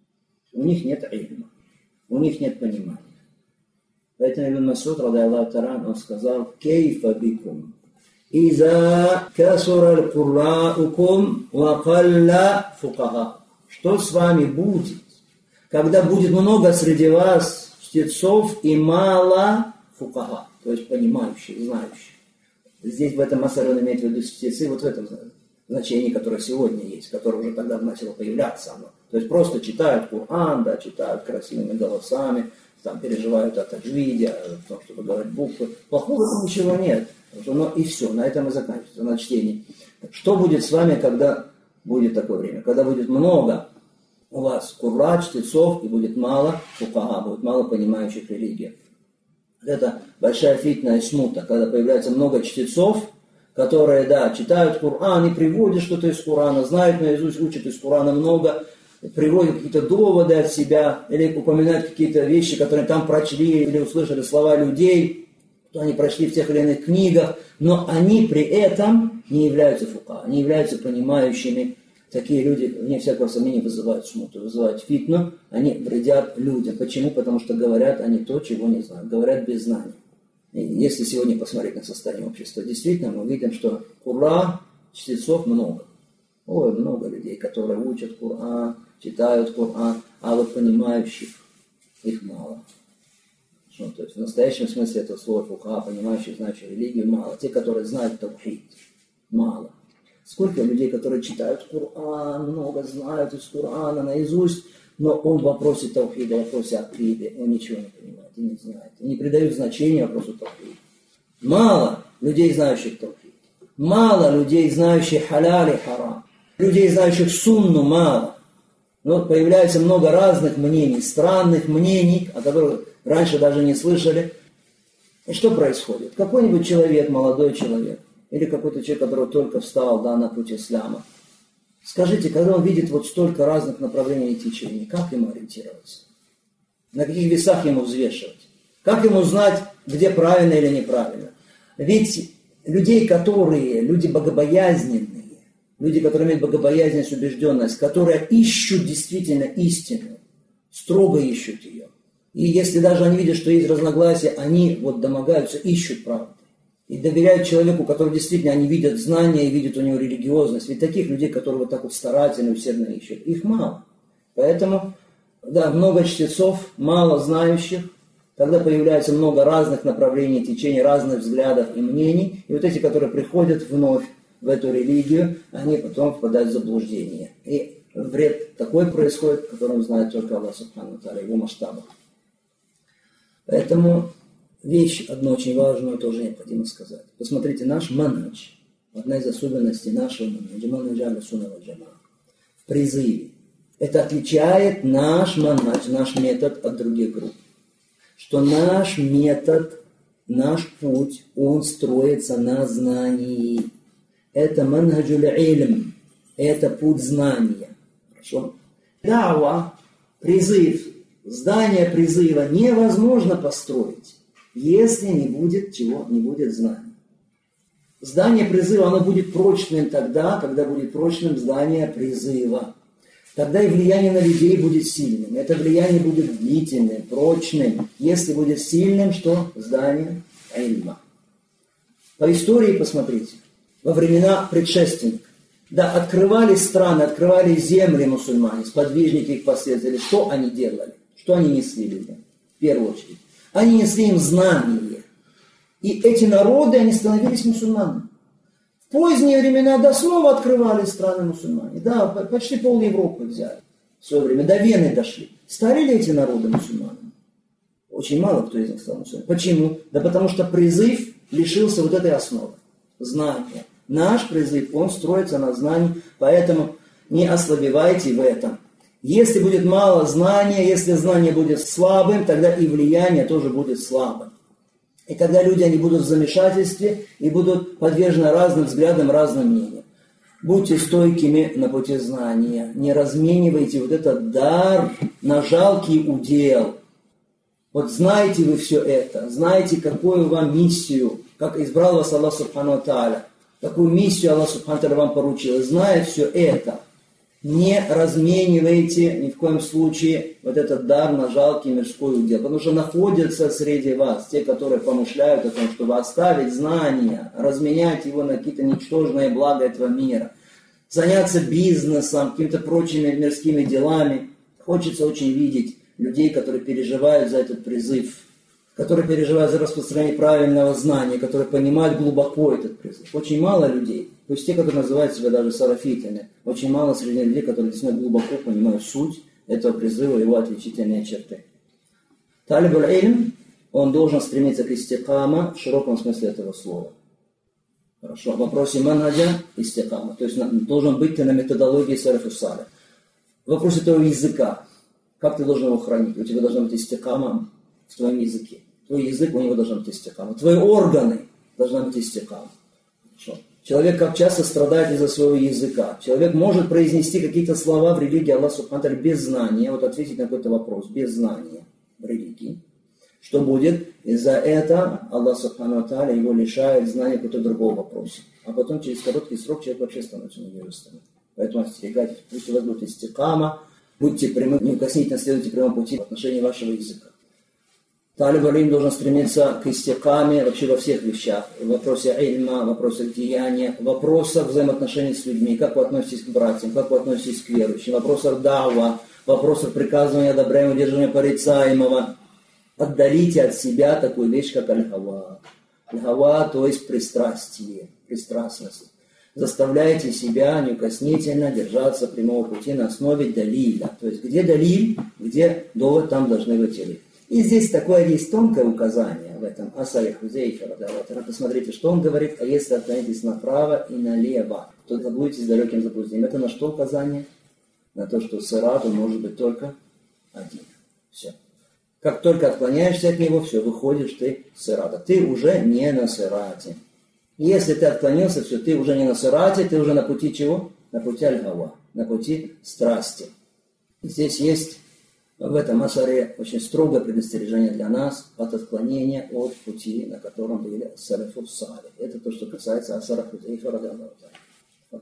У них нет ильма, у них нет понимания. Поэтому Ибн Масуд, ради Аллаху Таран, он сказал: «Кейфа бикум, иза касура аль-курраукум ва калла фукаха». Что с вами будет, когда будет много среди вас чтецов и мало фукаха, то есть понимающих, знающих. Здесь в этом асаре он имеет в виду чтецы, вот в этом значении, которое сегодня есть, которое уже тогда начало появляться оно. То есть просто читают Коран, да, читают красивыми голосами, там переживают о таджвиде, о том, чтобы говорить буквы. Плохого там ничего нет. Но и все, на этом и заканчивается, на чтении. Что будет с вами, когда будет такое время? Когда будет много у вас курра, чтецов, и будет мало фукаха, будет мало понимающих религию. Это большая фитна и смута, когда появляется много чтецов, которые, да, читают Коран и приводят что-то из Корана, знают наизусть, учат из Корана много, приводят какие-то доводы от себя, или упоминают какие-то вещи, которые там прочли, или услышали слова людей, что они прочли в тех или иных книгах, но они при этом не являются фука, не являются понимающими. Такие люди, вне всякого сомнения, вызывают смуту, вызывают фитну, они вредят людям. Почему? Потому что говорят они то, чего не знают, говорят без знаний. И если сегодня посмотреть на состояние общества, действительно мы видим, что Кур'ан, чтецов много. Ой, много людей, которые учат Коран, читают Коран, а вот понимающих их мало. Ну, то есть в настоящем смысле этого слова фука, понимающих, знающих религию, мало. Те, которые знают таухид, мало. Сколько людей, которые читают Коран, много знают из Корана наизусть, но он в вопросе таухида, в вопросе акиды, он ничего не понимает и не знает. И не придают значения вопросу таухида. Мало людей, знающих таухид. Мало людей, знающих халяль и харам. Людей, знающих сунну, мало. Но появляется много разных мнений, странных мнений, о которых раньше даже не слышали. И что происходит? Какой-нибудь человек, молодой человек, или какой-то человек, который только встал, да, на путь ислама. Скажите, когда он видит вот столько разных направлений и течений, как ему ориентироваться? На каких весах ему взвешивать? Как ему знать, где правильно или неправильно? Ведь людей, которые, люди богобоязненные, люди, которые имеют богобоязненность, убежденность, которые ищут действительно истину, строго ищут ее. И если даже они видят, что есть разногласия, они вот домогаются, ищут правды. И доверяют человеку, который действительно, они видят знания и видят у него религиозность. Ведь таких людей, которые вот так вот старательно, усердно ищут, их мало. Поэтому, да, много чтецов, мало знающих. Тогда появляется много разных направлений, течений, разных взглядов и мнений. И вот эти, которые приходят вновь в эту религию, они потом впадают в заблуждение. И вред такой происходит, который знает только Аллах Субхану ва Тааля, его масштабах. Поэтому вещь одну очень важную тоже необходимо сказать. Посмотрите, наш манадж, одна из особенностей нашего манаджа, в призыве. Это отличает наш манадж, наш метод от других групп. Что наш метод, наш путь, он строится на знании. Это манхаджуль ильм, это путь знания. Хорошо? Дава, призыв, здание призыва невозможно построить, если не будет чего, не будет знания. Здание призыва, оно будет прочным тогда, когда будет прочным здание призыва. Тогда и влияние на людей будет сильным. Это влияние будет длительным, прочным. Если будет сильным, что? Здание ильма. По истории посмотрите. Во времена предшественников. Да, открывались страны, открывались земли мусульмане, сподвижники их последователи. Что они делали? Что они несли людям? В первую очередь. Они несли им знания. И эти народы, они становились мусульманами. В поздние времена, да, снова открывали страны мусульмане. Да, почти пол Европы взяли в свое время, до Вены дошли. Стали ли эти народы мусульманами? Очень мало кто из них стал мусульманином. Почему? Да потому что призыв лишился вот этой основы. Знания. Наш призыв, он строится на знании, поэтому не ослабевайте в этом. Если будет мало знания, если знание будет слабым, тогда и влияние тоже будет слабым. И тогда люди, они будут в замешательстве и будут подвержены разным взглядам, разным мнениям. Будьте стойкими на пути знания. Не разменивайте вот этот дар на жалкий удел. Вот знаете вы все это, знаете, какую вам миссию, как избрал вас Аллах Субхану ва Тааля, какую миссию Аллах Субхану ва Тааля вам поручил. Зная все это, не разменивайте ни в коем случае вот этот дар на жалкий мирской удел. Потому что находятся среди вас те, которые помышляют о том, чтобы оставить знания, разменять его на какие-то ничтожные блага этого мира, заняться бизнесом, какими-то прочими мирскими делами. Хочется очень видеть людей, которые переживают за этот призыв, которые переживают за распространение правильного знания, которые понимают глубоко этот призыв. Очень мало людей, то есть те, которые называют себя даже сарафитами, очень мало среди людей, которые действительно глубоко понимают суть этого призыва, его отличительные черты. Талиб аль-илм, он должен стремиться к истикама в широком смысле этого слова. Хорошо. В вопросе манаджа истикама, то есть должен быть ты на методологии сарафу салих. В вопросе твоего языка, как ты должен его хранить? У тебя должна быть истикама в твоем языке. Твой язык, у него должна быть истикама. Твои органы должны быть истикама. Хорошо. Человек как часто страдает из-за своего языка. Человек может произнести какие-то слова в религии Аллаха Субхану ва Тааля без знания. Вот ответить на какой-то вопрос без знания в религии. Что будет? Из-за этого Аллах Субхану ва Тааля его лишает знания какого-то другого вопроса. А потом через короткий срок человек вообще становится невежественным. Поэтому остерегайтесь. Пусть у вас будет истикама. Будьте прямы, неукоснительно следуйте прямому пути в отношении вашего языка. Талиб аль-илм должен стремиться к истикаме вообще во всех вещах. В вопросе ильма, в вопросах деяния, в вопросах взаимоотношений с людьми. Как вы относитесь к братьям, как вы относитесь к верующим. В вопросах дава, в вопросах приказывания, одобряемого, удерживания порицаемого. Отдалите от себя такую вещь, как аль-хава. Аль-хава, то есть пристрастие, пристрастность. Заставляете себя неукоснительно держаться прямого пути на основе далиля. То есть где далиль, где довод, там должны быть или. И здесь такое есть тонкое указание в этом асаре Хузейфа. Посмотрите, что он говорит, а если отклонитесь направо и налево, то будете с далеким заблуждением. Это на что указание? На то, что сирату может быть только один. Все. Как только отклоняешься от него, все, выходишь ты с сирата. Ты уже не на сирате. Если ты отклонился, все, ты уже не на сирате, ты уже на пути чего? На пути аль-хава, на пути страсти. Здесь есть в этом асаре очень строгое предостережение для нас от отклонения от пути, на котором были салафу салих. Это то, что касается асара Хузейфа радхиаллаху та'аля.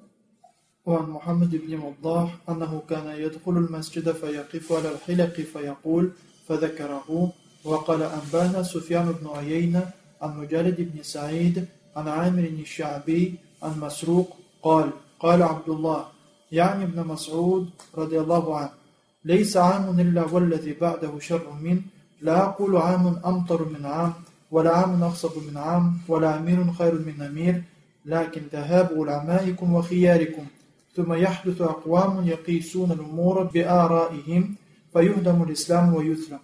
وعن محمد بن وضاح أنه كان يدخل المسجد فيقف على الحلق فيقول فذكره. وقال أنبانا سفيان بن عيينة عن مجالد بن سعيد عن عامر الشعبي عن مسروق قال قال عبد الله يعني ابن مسعود رضي الله عنه ليس عام إلا والذي بعده شر منه لا أقول عام أمطر من عام ولا عام أخصب من عام ولا أمير خير من أمير لكن ذهاب علمائكم وخياركم ثم يحدث أقوام يقيسون الأمور بآرائهم فيهدم الإسلام ويثلم.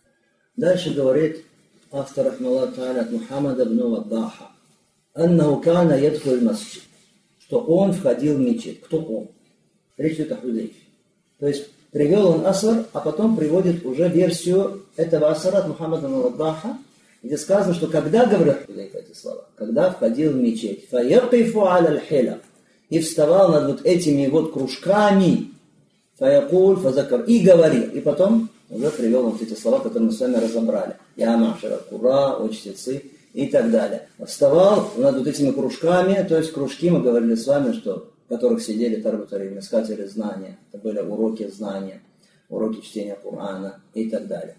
Дальше говорит автор рахмаллаху та'аля от Мухаммада ибн Ваддаха, аннаху кана ядхуль масджид, что он входил в мечеть. Кто он? Речь идет о Хузейфе. То есть привел он асар, а потом приводит уже версию этого асара от Мухаммада ибн Ваддаха, где сказано, что когда говорят Хузейфа эти слова, когда входил в мечеть, фаякифу аля аль-хилак, и вставал над вот этими вот кружками, фаякуль, фазакар, и говорил, и потом уже привел вот эти слова, которые мы с вами разобрали. Я ма'шар аль-кура, о чтецы и так далее. Вставал над вот этими кружками, то есть кружки, мы говорили с вами, что в которых сидели тарбатарим, искатели знания. Это были уроки знания, уроки чтения Корана и так далее.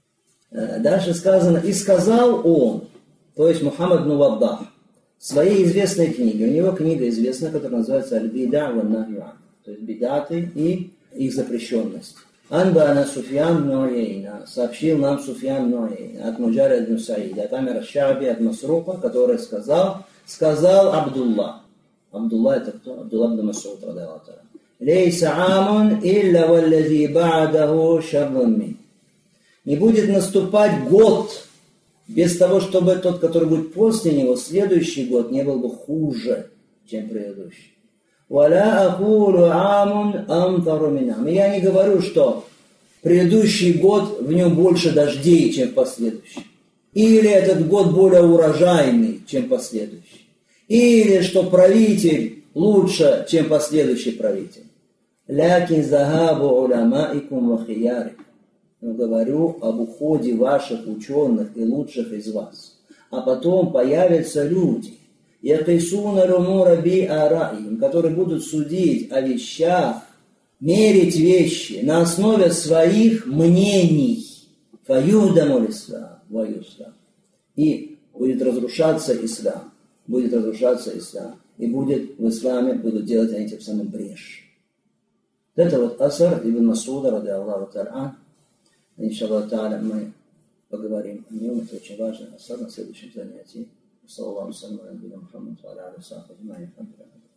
Дальше сказано, и сказал он, то есть Мухаммад ибн Ваддах, в своей известной книге, у него книга известная, которая называется «Аль-Бида ва нахью ан», то есть бидаты и их запрещенность. Анбана Суфьян ибн Уяйна, сообщил нам Суфьян ибн Уяйна от Муджалида ибн Саида, от Амира аш-Ша'би, от Масрука, который сказал, сказал Абдуллах. Абдулла это кто? Абдулла ибн Мас'уд, ради Аллаху та'аля. Лейса амун илля валлази ба'даху шаррун мин. Не будет наступать год без того, чтобы тот, который будет после него, следующий год, не был бы хуже, чем предыдущий. Валя акулу амун амтару минам. Я не говорю, что предыдущий год в нем больше дождей, чем последующий. Или этот год более урожайный, чем последующий. Или что правитель лучше, чем последующий правитель. Лякин захабу уламаикум вахиярикум. Но говорю об уходе ваших ученых и лучших из вас. А потом появятся люди, якисуна румура би араим, которые будут судить о вещах, мерить вещи на основе своих мнений. Фаюдаму ислам, ваюслам. И будет разрушаться ислам. Будет разрушаться ислам. И будет в исламе, будут делать они тем самым брешь. Это вот асар ибн Масуда, ради Аллаху та'аля. Иншаллах та'аля мы поговорим о нем. Это очень важный асар на следующем занятии. Саллаллаху алейхи ва саллям.